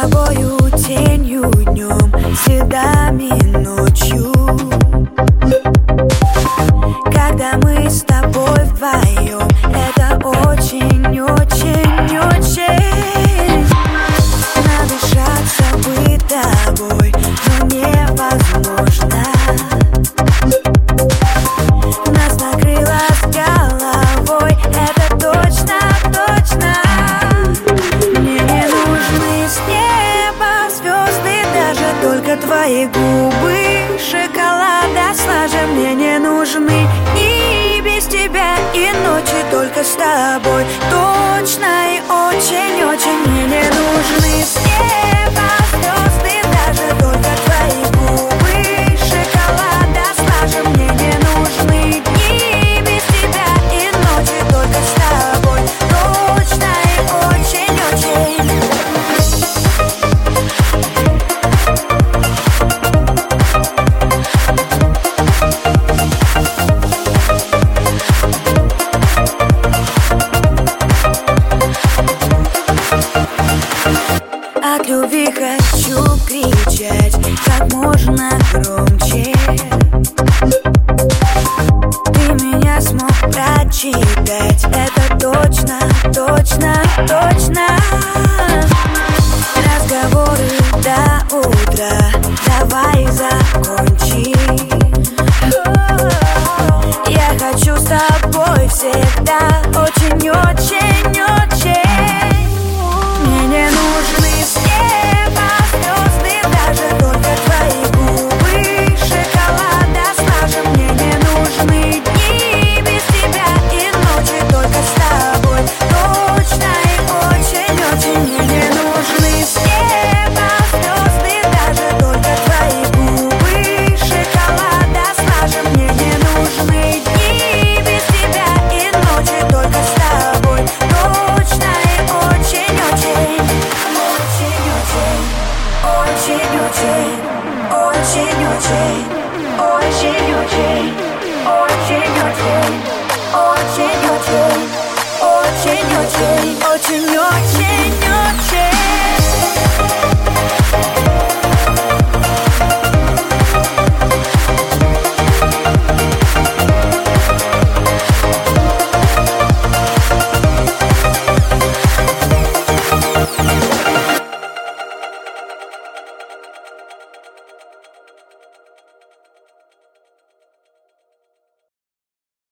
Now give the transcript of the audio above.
тобою тенью днем, следами ночью. Когда мы с тобой вдвоем, это очень-очень-очень. Надышаться бы тобой, но невозможно. Нас накрыло с головой, это точно-точно. Мне не нужны с неба звезды, даже только твои губы шоколада слаже. Мне не нужны и без тебя, и ночи только с тобой. Точно и очень-очень. Мне не нужны с неба звезды, даже только твои губы шоколада слаже. Мне не нужны дни без тебя, и ночи только с тобой. Точно и очень-очень. От любви хочу кричать как можно громче. Ты меня смог прочитать, это точно, точно, точно.